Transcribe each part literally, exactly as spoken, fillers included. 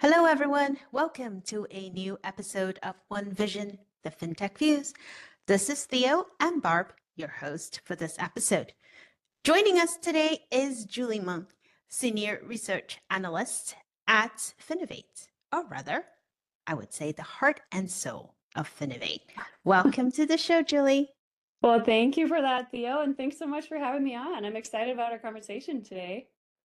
Hello, everyone. Welcome to a new episode of One Vision, the FinTech Views. This is Theo and Barb, your host for this episode. Joining us today is Julie Monk, Senior Research Analyst at Finovate, or rather, I would say the heart and soul of Finovate. Welcome to the show, Julie. Well, thank you for that, Theo, and thanks so much for having me on. I'm excited about our conversation today.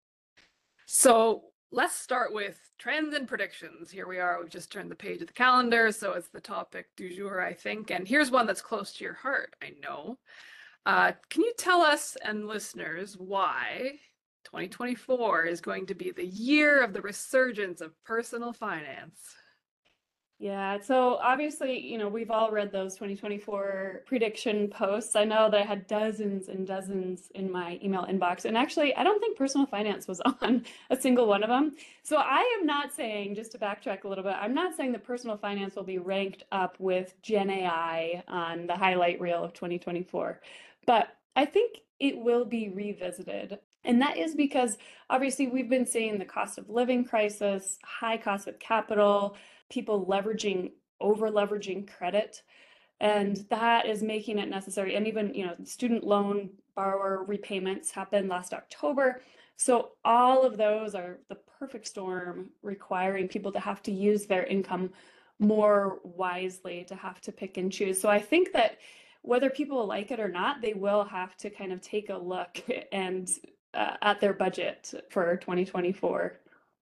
So let's start with trends and predictions. Here we are. We've just turned the page of the calendar, so it's the topic du jour, I think. And here's one that's close to your heart, I know. Uh, can you tell us and listeners why twenty twenty-four is going to be the year of the resurgence of personal finance? Yeah, so obviously, you know, we've all read those twenty twenty-four prediction posts. I know that I had dozens and dozens in my email inbox. And actually, I don't think personal finance was on a single one of them. So I am not saying, just to backtrack a little bit, I'm not saying that personal finance will be ranked up with Gen A I on the highlight reel of twenty twenty-four. But I think it will be revisited. And that is because obviously we've been seeing the cost of living crisis, high cost of capital, people leveraging, over leveraging credit. And that is making it necessary. And even, you know, student loan borrower repayments happened last October. So all of those are the perfect storm, requiring people to have to use their income more wisely, to have to pick and choose. So I think that whether people like it or not, they will have to kind of take a look and uh, at their budget for twenty twenty-four.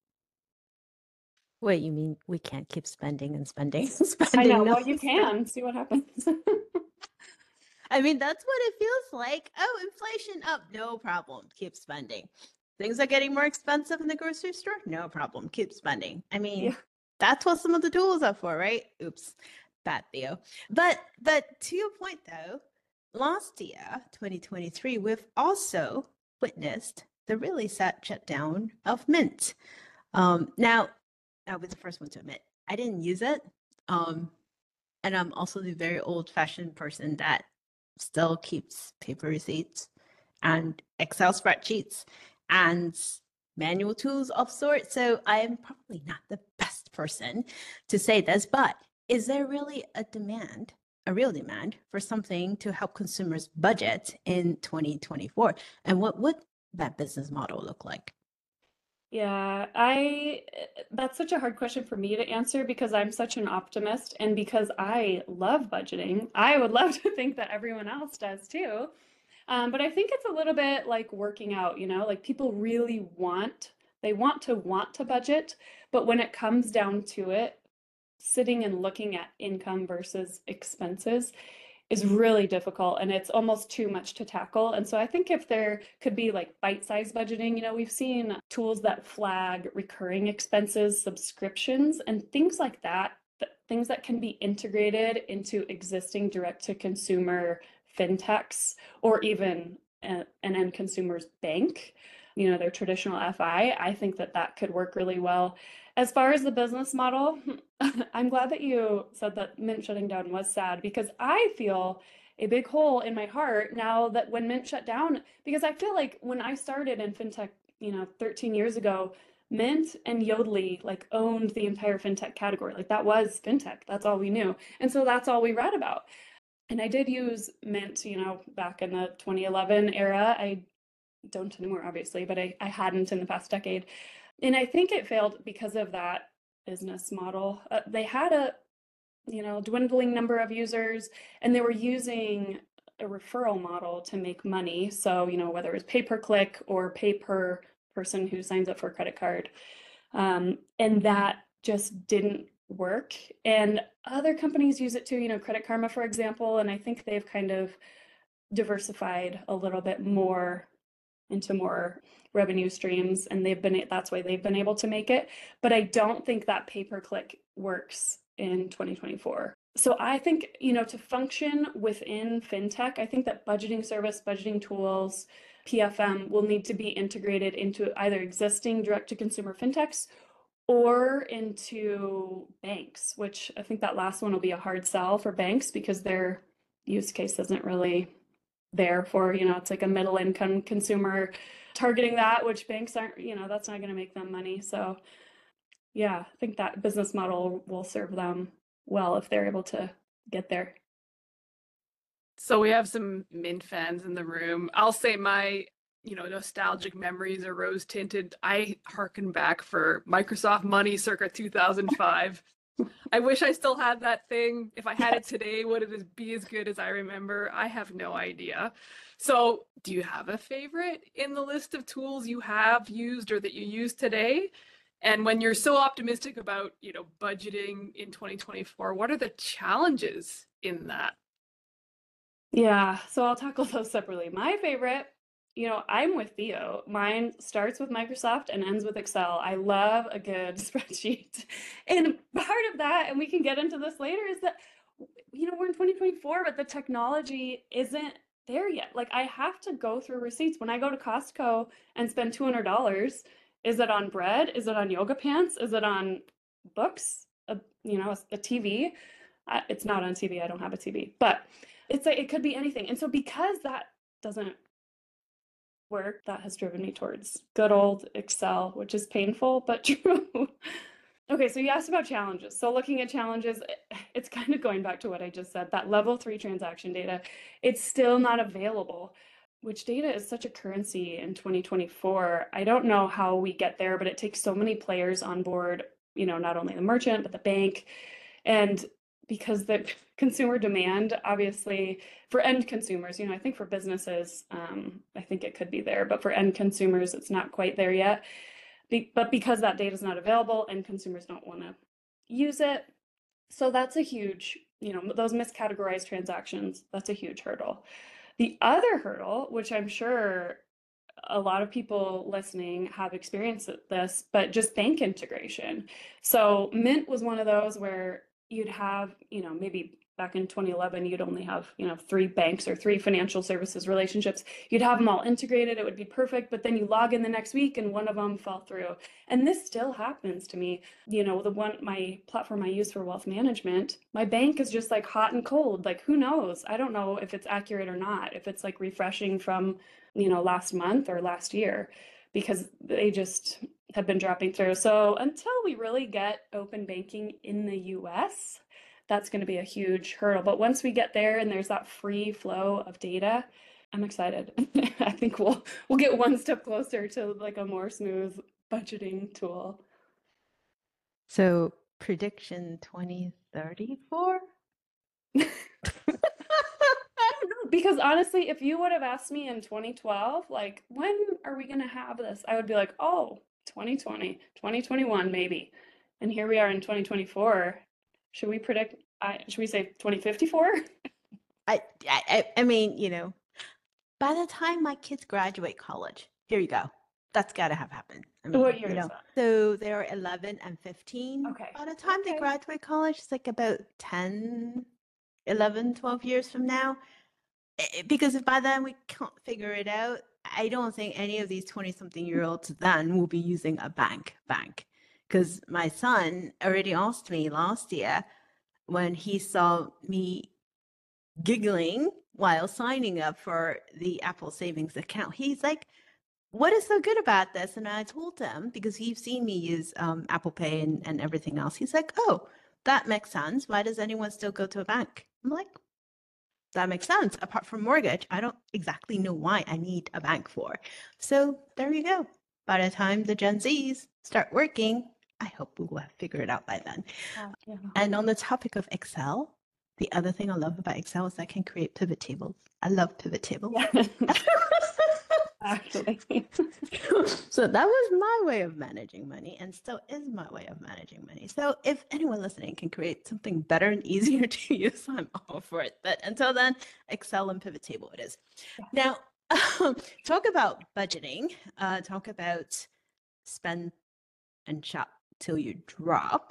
Wait, you mean we can't keep spending and spending and I spending? know. No. Well, you can see what happens. I mean, that's what it feels like. Oh, inflation up, no problem. Keep spending. Things are getting more expensive in the grocery store, no problem. Keep spending. I mean, Yeah. that's what some of the tools are for, right? Oops, bad Theo. But but to your point though, last year, twenty twenty-three, we've also witnessed the really sad shutdown of Mint. Um, now, I was the first one to admit I didn't use it. Um, and I'm also the very old-fashioned person that still keeps paper receipts and Excel spreadsheets and manual tools of sorts. So I am probably not the best person to say this, but is there really a demand, a real demand for something to help consumers budget in twenty twenty-four? And what would that business model look like? Yeah, I that's such a hard question for me to answer because I'm such an optimist and because I love budgeting. I would love to think that everyone else does too. Um, but I think it's a little bit like working out, you know, like people really want, they want to want to budget, but when it comes down to it, sitting and looking at income versus expenses is really difficult and it's almost too much to tackle. And so I think if there could be like bite-sized budgeting, you know, we've seen tools that flag recurring expenses, subscriptions, and things like that, th- things that can be integrated into existing direct-to-consumer fintechs or even a- an end consumer's bank, you know, their traditional F I. I think that that could work really well. As far as the business model, I'm glad that you said that Mint shutting down was sad because I feel a big hole in my heart now that when Mint shut down, because I feel like when I started in fintech, you know, thirteen years ago, Mint and Yodlee like owned the entire fintech category. Like that was fintech. That's all we knew. And so that's all we read about. And I did use Mint, you know, back in the twenty eleven era. I don't anymore, obviously, but I, I hadn't in the past decade. And I think it failed because of that business model. Uh, they had a, you know, dwindling number of users, and they were using a referral model to make money. So, you know, whether it was pay per click or pay per person who signs up for a credit card. Um, and that just didn't work. And other companies use it too, you know, Credit Karma, for example. And I think they've kind of diversified a little bit more into more revenue streams, and they've been that's why they've been able to make it. But I don't think that pay per click works in twenty twenty-four. So I think, you know, to function within fintech, I think that budgeting service, budgeting tools, P F M will need to be integrated into either existing direct to consumer fintechs or into banks, which I think that last one will be a hard sell for banks because their use case isn't really there for, you know, it's like a middle income consumer targeting that, which banks aren't, you know, that's not going to make them money. So Yeah, I think that business model will serve them well if they're able to get there. So we have some Mint fans in the room. I'll say my, you know, nostalgic memories are rose tinted. I harken back for Microsoft Money circa two thousand five. I wish I still had that thing. If I had it today, would it be as good as I remember? I have no idea. So, do you have a favorite in the list of tools you have used or that you use today? And when you're so optimistic about, you know, budgeting in twenty twenty-four, what are the challenges in that? Yeah, so I'll tackle those separately. My favorite, you know, I'm with Theo. Mine starts with Microsoft and ends with Excel. I love a good spreadsheet. And part of that, and we can get into this later, is that, you know, we're in twenty twenty-four, but the technology isn't there yet. Like, I have to go through receipts. When I go to Costco and spend two hundred dollars, is it on bread? Is it on yoga pants? Is it on books? A, you know, a, a T V? Uh, it's not on T V. I don't have a T V, but it's like it could be anything. And so because that doesn't work, that has driven me towards good old Excel, which is painful but true. Okay, so you asked about challenges. So looking at challenges, it's kind of going back to what I just said, that level three transaction data, it's still not available, which data is such a currency in twenty twenty-four. I don't know how we get there, but it takes so many players on board, you know, not only the merchant, but the bank. And because the consumer demand, obviously, for end consumers, you know, I think for businesses, um, I think it could be there, but for end consumers, it's not quite there yet. Be but because that data is not available and consumers don't want to use it, so that's a huge, you know, those miscategorized transactions, that's a huge hurdle. The other hurdle, which I'm sure a lot of people listening have experienced this, but just bank integration. So Mint was one of those where you'd have, you know, maybe back in twenty eleven, you'd only have, you know, three banks or three financial services relationships. You'd have them all integrated. It would be perfect. But then you log in the next week and one of them fell through. And this still happens to me. You know, the one, my platform I use for wealth management, my bank is just like hot and cold. Like, who knows? I don't know if it's accurate or not, if it's like refreshing from, you know, last month or last year, because they just have been dropping through. So until we really get open banking in the U S, that's going to be a huge hurdle. But once we get there and there's that free flow of data, I'm excited. I think we'll we'll get one step closer to like a more smooth budgeting tool. So prediction twenty thirty-four? I don't know, because honestly, if you would have asked me in twenty twelve, like, when are we going to have this? I would be like, oh, twenty twenty, twenty twenty-one, maybe. And here we are in twenty twenty-four. Should we predict, I, should we say twenty fifty-four? I, I I mean, you know, by the time my kids graduate college, here you go. That's got to have happened. I mean, What year you is know, that? so they're eleven and fifteen. Okay. By the time they Okay. graduate college, it's like about ten, eleven, twelve years from now. Eh, Because if by then we can't figure it out, I don't think any of these twenty something year olds then will be using a bank bank. Because my son already asked me last year when he saw me giggling while signing up for the Apple savings account. He's like, what is so good about this? And I told him, because he's seen me use um, Apple Pay and, and everything else. He's like, oh, that makes sense. Why does anyone still go to a bank? I'm like, that makes sense. Apart from mortgage, I don't exactly know why I need a bank for. So there you go. By the time the Gen Zs start working, I hope we will have figured it out by then. Uh, yeah. And on the topic of Excel, the other thing I love about Excel is I can create pivot tables. I love pivot tables. Yeah. Actually. So that was my way of managing money and still is my way of managing money. So if anyone listening can create something better and easier to use, I'm all for it. But until then, Excel and pivot table it is. Yeah. Now, um, talk about budgeting, uh, talk about spend and shop till you drop.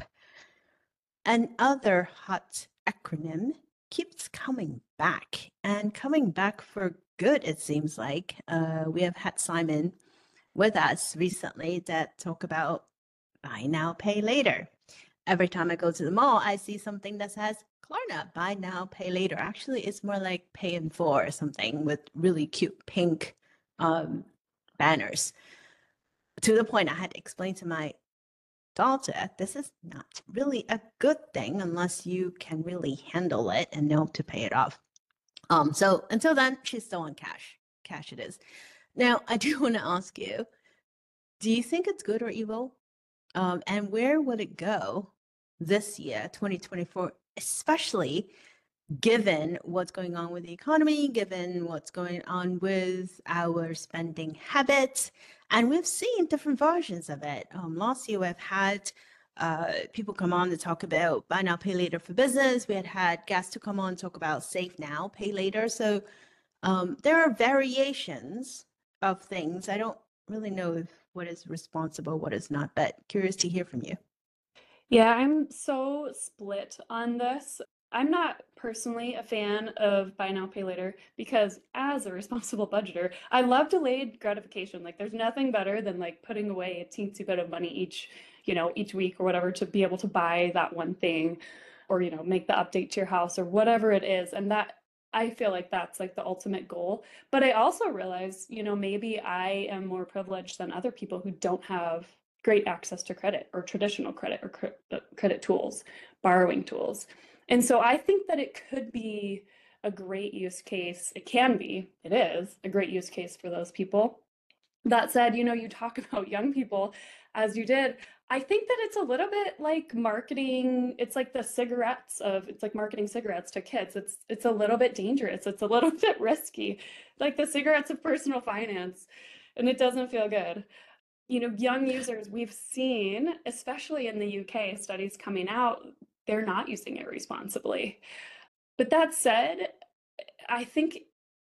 Another hot acronym keeps coming back and coming back for good, it seems like. Uh, we have had Simon with us recently that talk about buy now, pay later. Every time I go to the mall, I see something that says Klarna, buy now, pay later. Actually, it's more like pay in full or something with really cute pink um, banners. To the point I had to explain to my daughter, this is not really a good thing unless you can really handle it and know to pay it off. Um, so until then, she's still on cash. Cash it is. Now, I do want to ask you, do you think it's good or evil? Um, and where would it go this year, twenty twenty-four, especially given what's going on with the economy, given what's going on with our spending habits? And we've seen different versions of it. Um, last year, we've had uh, people come on to talk about buy now, pay later for business. We had had guests to come on to talk about save now, pay later. So um, there are variations of things. I don't really know if what is responsible, what is not, but curious to hear from you. Yeah, I'm so split on this. I'm not personally a fan of buy now, pay later because as a responsible budgeter, I love delayed gratification. Like there's nothing better than like putting away a teensy bit of money each, you know, each week or whatever to be able to buy that one thing or, you know, make the update to your house or whatever it is. And that I feel like that's like the ultimate goal. But I also realize, you know, maybe I am more privileged than other people who don't have great access to credit or traditional credit or cre- credit tools, borrowing tools. And so I think that it could be a great use case. It can be, it is a great use case for those people. That said, you know, you talk about young people as you did. I think that it's a little bit like marketing. It's like the cigarettes of, it's like marketing cigarettes to kids. It's it's a little bit dangerous. It's a little bit risky, like the cigarettes of personal finance, and it doesn't feel good. You know, young users we've seen, especially in the U K, studies coming out, they're not using it responsibly. But that said, I think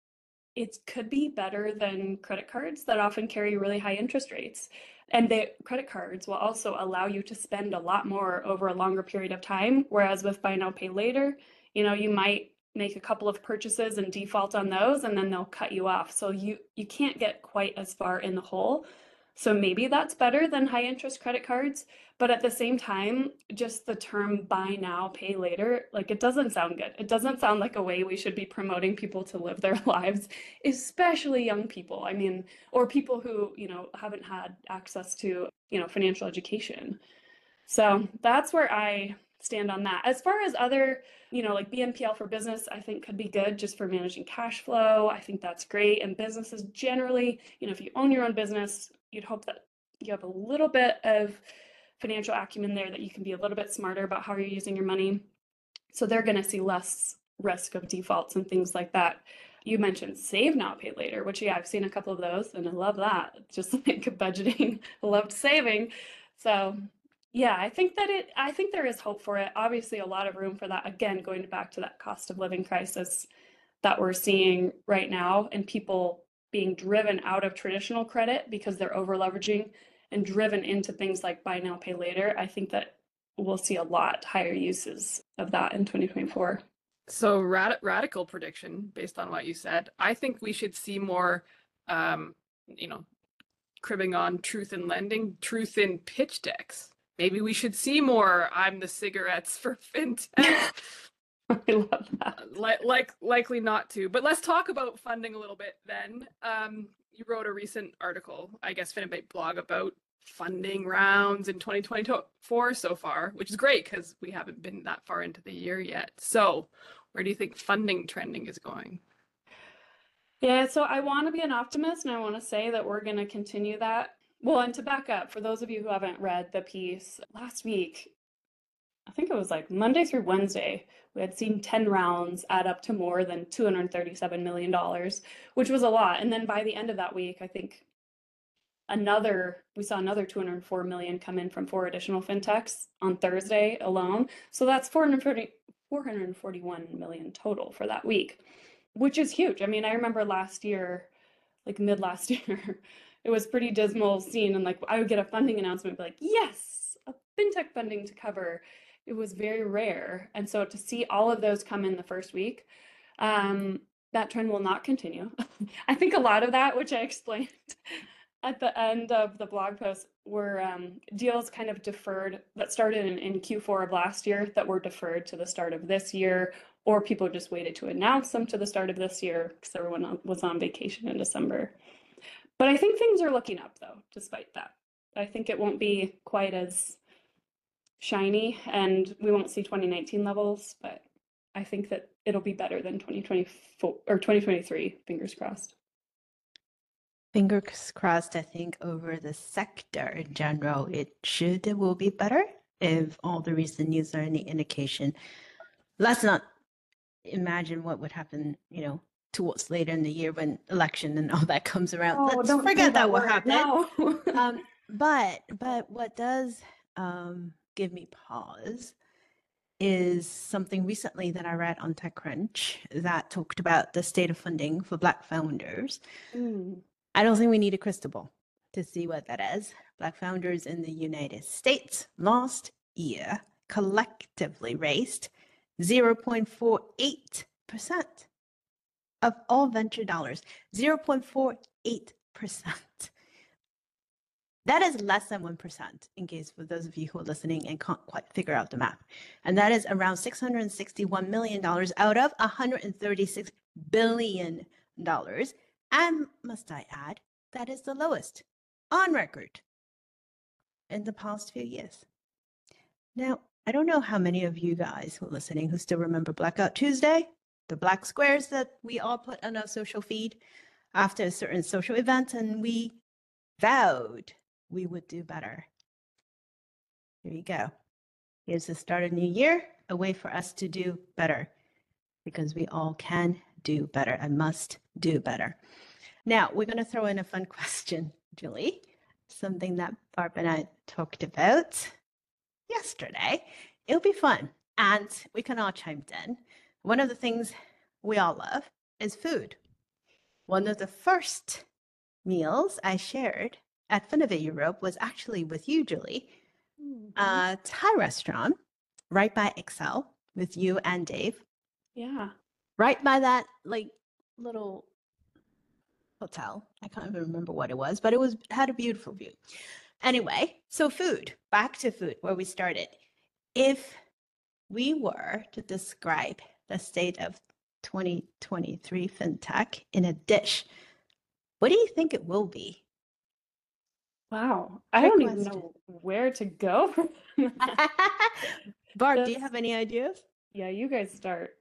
it could be better than credit cards that often carry really high interest rates. And the credit cards will also allow you to spend a lot more over a longer period of time. Whereas with buy now, pay later, you know, you might make a couple of purchases and default on those, and then they'll cut you off. So you you can't get quite as far in the hole. So maybe that's better than high interest credit cards. But at the same time, just the term buy now, pay later, like it doesn't sound good. It doesn't sound like a way we should be promoting people to live their lives, especially young people. I mean, or people who, you know, haven't had access to, you know, financial education. So that's where I stand on that. As far as other, you know, like B N P L for business, I think could be good just for managing cash flow. I think that's great. And businesses generally, you know, if you own your own business, you'd hope that you have a little bit of financial acumen there, that you can be a little bit smarter about how you're using your money. So they're going to see less risk of defaults and things like that. You mentioned save now, pay later, which, yeah, I've seen a couple of those and I love that. It's just like budgeting. I loved saving. So yeah, I think that it, I think there is hope for it. Obviously, a lot of room for that. Again, going back to that cost of living crisis that we're seeing right now, and people being driven out of traditional credit because they're over leveraging and driven into things like buy now, pay later. I think that we'll see a lot higher uses of that in twenty twenty-four. So rad radical prediction based on what you said. I think we should see more, um, you know, cribbing on truth in lending, truth in pitch decks. Maybe we should see more I'm the cigarettes for fintech. I love that. Like, like, likely not to. But let's talk about funding a little bit then. Um, you wrote a recent article, I guess, Finovate blog, about funding rounds in twenty twenty-four so far, which is great because we haven't been that far into the year yet. So where do you think funding trending is going? Yeah, so I want to be an optimist, and I want to say that we're going to continue that. Well, and to back up, for those of you who haven't read the piece, last week, I think it was like Monday through Wednesday, we had seen ten rounds add up to more than two hundred thirty-seven million dollars, which was a lot. And then by the end of that week, I think another, we saw another two hundred four million come in from four additional fintechs on Thursday alone. So that's four hundred forty, four hundred forty-one million total for that week, which is huge. I mean, I remember last year, like mid last year, it was pretty dismal scene. And like, I would get a funding announcement, be like, yes, a fintech funding to cover. It was very rare. And so to see all of those come in the first week, um, that trend will not continue. I think a lot of that, which I explained at the end of the blog post, were um, deals kind of deferred that started in, in Q four of last year that were deferred to the start of this year, or people just waited to announce them to the start of this year because everyone was on vacation in December. But I think things are looking up, though, despite that. I think it won't be quite as shiny, and we won't see twenty nineteen levels, but I think that it'll be better than twenty twenty-four or twenty twenty-three, fingers crossed. Fingers crossed, I think over the sector in general, it should, it will be better if all the recent news are any indication. Let's not imagine what would happen, you know, towards later in the year when election and all that comes around. Oh, Let's don't say forget that that will word. happen. No. um, but but what does um, give me pause is something recently that I read on TechCrunch that talked about the state of funding for Black founders. Mm. I don't think we need a crystal ball to see what that is. Black founders in the United States last year collectively raised zero point four eight percent of all venture dollars. zero point four eight percent. That is less than one percent, in case for those of you who are listening and can't quite figure out the math. And that is around six hundred sixty-one million dollars out of one hundred thirty-six billion dollars. And must I add, that is the lowest on record in the past few years. Now, I don't know how many of you guys who are listening who still remember Blackout Tuesday, the black squares that we all put on our social feed after a certain social event, and we vowed we would do better. Here you go. Here's the start of new year, a way for us to do better, because we all can do better and must do better. Now, we're going to throw in a fun question, Julie, something that Barb and I talked about yesterday. It'll be fun, and we can all chime in. One of the things we all love is food. One of the first meals I shared at Finovate Europe was actually with you, Julie, Mhm. a Thai restaurant right by Excel with you and Dave, Yeah. right by that like little hotel. I can't even remember what it was, but it was had a beautiful view. Anyway, so food, back to food where we started. If we were to describe the state of twenty twenty-three fintech in a dish, what do you think it will be? Wow. I Trick don't even question. know where to go from that. Barb, do you That's- have any ideas? Yeah, you guys start.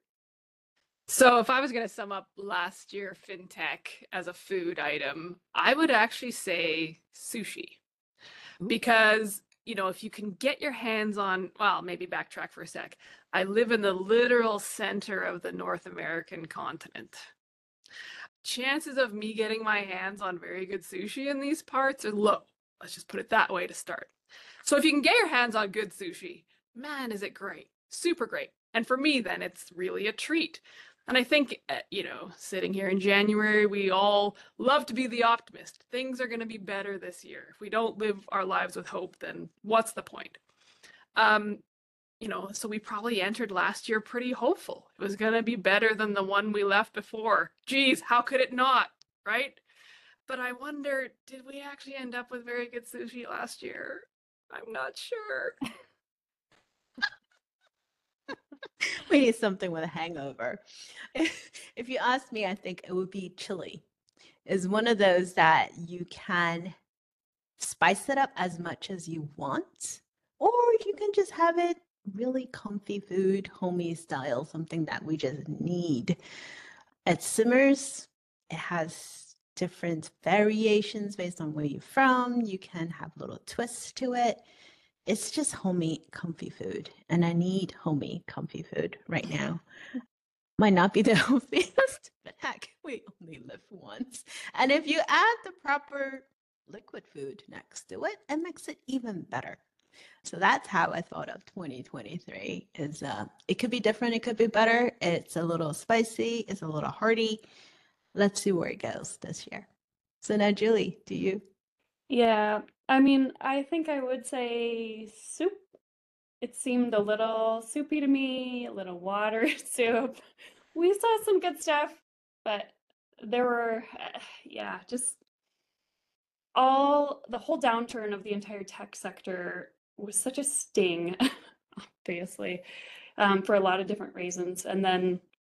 So if I was going to sum up last year fintech as a food item, I would actually say sushi. Ooh. Because, you know, if you can get your hands on, well, maybe backtrack for a sec. I live in the literal center of the North American continent. Chances of me getting my hands on very good sushi in these parts are low. Let's just put it that way to start. So if you can get your hands on good sushi, man, is it great. Super great. And for me, then it's really a treat. And I think, uh, you know, sitting here in January, we all love to be the optimist. Things are going to be better this year. If we don't live our lives with hope, then what's the point? Um, you know, so we probably entered last year pretty hopeful. It was going to be better than the one we left before. Geez, how could it not, right? But I wonder, did we actually end up with very good sushi last year? I'm not sure. We need something with a hangover. If you ask me, I think it would be chili. It's one of those that you can spice it up as much as you want, or you can just have it really comfy food, homey style, something that we just need. It simmers, it has different variations based on where you're from. You can have little twists to it. It's just homey, comfy food. And I need homey, comfy food right now. Might not be the healthiest, but heck, we only live once. And if you add the proper liquid food next to it, it makes it even better. So that's how I thought of twenty twenty-three is uh, it could be different, it could be better. It's a little spicy, it's a little hearty. Let's see where it goes this year. So now, Julie, do you? Yeah, I mean, I think I would say soup. It seemed a little soupy to me, a little water soup. We saw some good stuff, but there were, uh, yeah, just all the whole downturn of the entire tech sector was such a sting, obviously, um, for a lot of different reasons. And then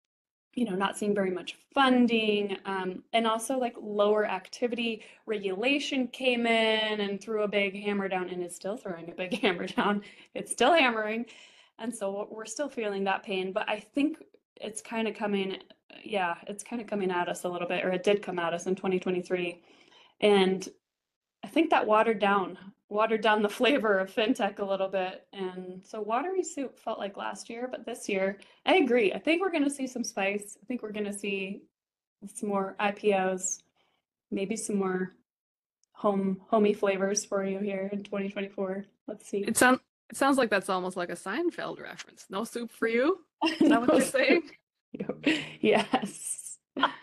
you know, not seeing very much funding, um, and also like lower activity. Regulation came in and threw a big hammer down, and is still throwing a big hammer down. It's still hammering. And so we're still feeling that pain, but I think it's kind of coming, yeah, it's kind of coming at us a little bit, or it did come at us in twenty twenty-three. And I think that watered down, watered down the flavor of fintech a little bit. And so watery soup felt like last year, but this year, I agree. I think we're going to see some spice. I think we're going to see some more I P Os, maybe some more home homey flavors for you here in twenty twenty-four. Let's see. It sounds it sounds like that's almost like a Seinfeld reference. No soup for you? Is that what you're saying? Yes.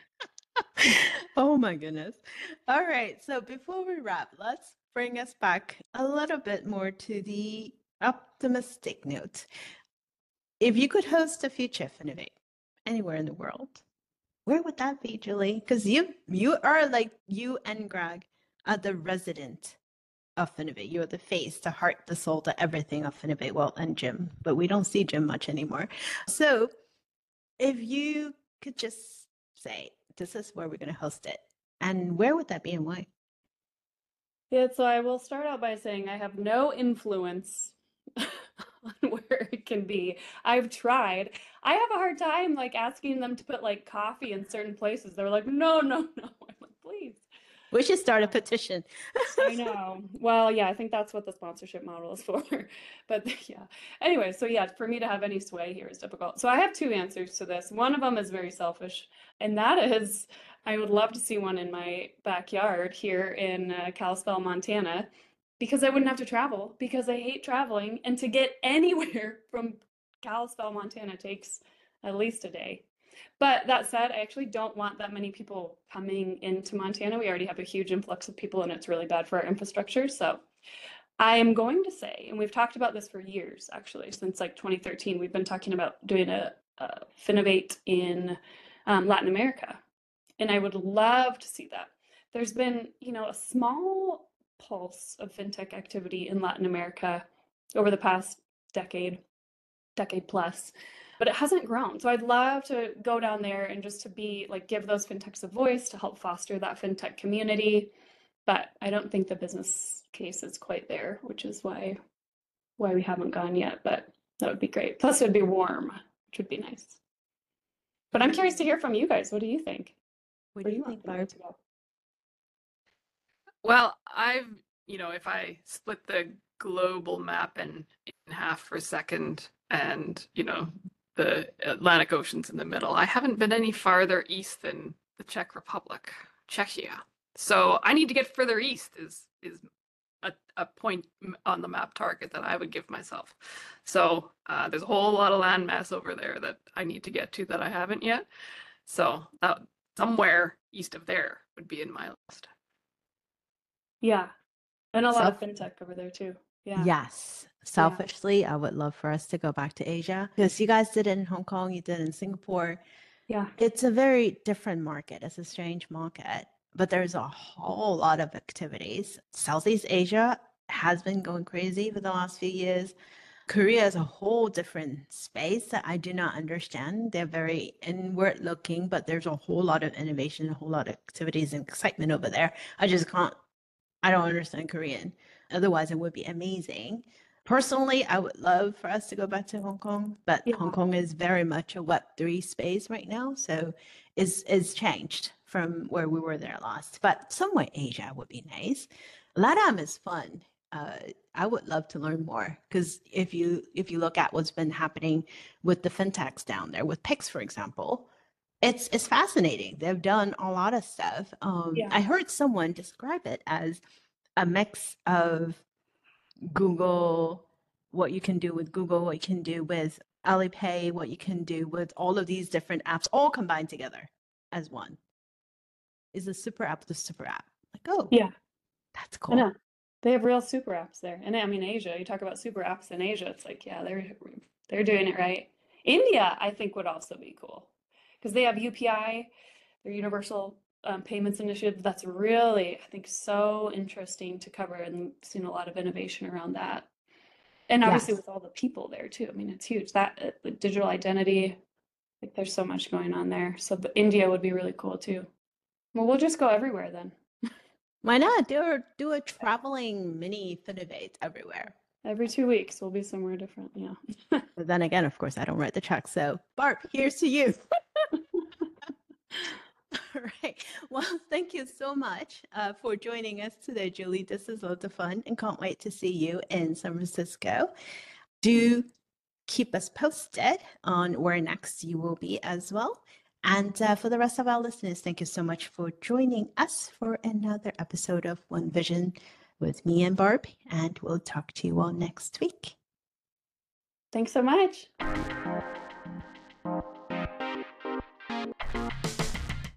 Oh my goodness. All right. So before we wrap, let's bring us back a little bit more to the optimistic note. If you could host a future Finovate anywhere in the world, where would that be, Julie? Because you you are like you and Greg are the resident of Finovate. You're the face, the heart, the soul, the everything of Finovate. Well, and Jim, but we don't see Jim much anymore. So if you could just say, this is where we're going to host it, and where would that be and why? Yeah, so I will start out by saying I have no influence on where it can be. I've tried. I have a hard time like asking them to put like coffee in certain places. They're like, no, no, no. I'm like, please. We should start a petition. I know. Well, yeah, I think that's what the sponsorship model is for. But yeah. Anyway, so yeah, for me to have any sway here is difficult. So I have two answers to this. One of them is very selfish, and that is I would love to see one in my backyard here in uh, Kalispell, Montana, because I wouldn't have to travel, because I hate traveling, and to get anywhere from Kalispell, Montana takes at least a day. But that said, I actually don't want that many people coming into Montana. We already have a huge influx of people, and it's really bad for our infrastructure. So I am going to say, and we've talked about this for years, actually, since like twenty thirteen, we've been talking about doing a, a Finovate in um, Latin America. And I would love to see that. There's been, you know, a small pulse of fintech activity in Latin America over the past decade, decade plus, but it hasn't grown. So I'd love to go down there and just to be like, give those fintechs a voice to help foster that fintech community. But I don't think the business case is quite there, which is why, why we haven't gone yet, but that would be great. Plus it would be warm, which would be nice. But I'm curious to hear from you guys. What do you think? What do you think, Barb? Well, I've, you know, if I split the global map in, in half for a second and, you know, the Atlantic Ocean's in the middle, I haven't been any farther east than the Czech Republic, Czechia. So I need to get further east is is a, a point on the map target that I would give myself. So uh, there's a whole lot of landmass over there that I need to get to that I haven't yet. So that, somewhere east of there would be in my list. Yeah. And a lot Self- of fintech over there too. Yeah. Yes. Selfishly, I would love for us to go back to Asia because you guys did it in Hong Kong, you did it in Singapore. Yeah. It's a very different market. It's a strange market, but there's a whole lot of activities. Southeast Asia has been going crazy for the last few years. Korea is a whole different space that I do not understand. They're very inward looking, but there's a whole lot of innovation, a whole lot of activities and excitement over there. I just can't, I don't understand Korean. Otherwise, it would be amazing. Personally, I would love for us to go back to Hong Kong, but Yeah. Hong Kong is very much a Web three space right now. So it's, it's changed from where we were there last. But somewhere Asia would be nice. LATAM is fun. Uh, I would love to learn more because if you if you look at what's been happening with the fintechs down there, with Pix, for example, it's it's fascinating. They've done a lot of stuff. Um, Yeah. I heard someone describe it as a mix of Google, what you can do with Google, what you can do with Alipay, what you can do with all of these different apps, all combined together as one. Is a super app the super app? Like, oh, Yeah. that's I cool. know. They have real super apps there. And I mean, Asia, you talk about super apps in Asia, it's like, yeah, they're they're doing it right. India, I think, would also be cool because they have U P I, their Universal um, Payments Initiative. That's really, I think, so interesting to cover, and seen a lot of innovation around that. And obviously Yes. with all the people there too. I mean, it's huge. That uh, digital identity, Like there's so much going on there. So the India would be really cool too. Well, we'll just go everywhere then. Why not do a, do a traveling mini Finovate everywhere? Every two weeks we'll be somewhere different. Yeah. But then again, of course, I don't write the check. So Barb, here's to you. All right. Well, thank you so much uh, for joining us today, Julie. This is loads of fun and can't wait to see you in San Francisco. Do keep us posted on where next you will be as well. And uh, for the rest of our listeners, thank you so much for joining us for another episode of One Vision with me and Barb. And we'll talk to you all next week. Thanks so much.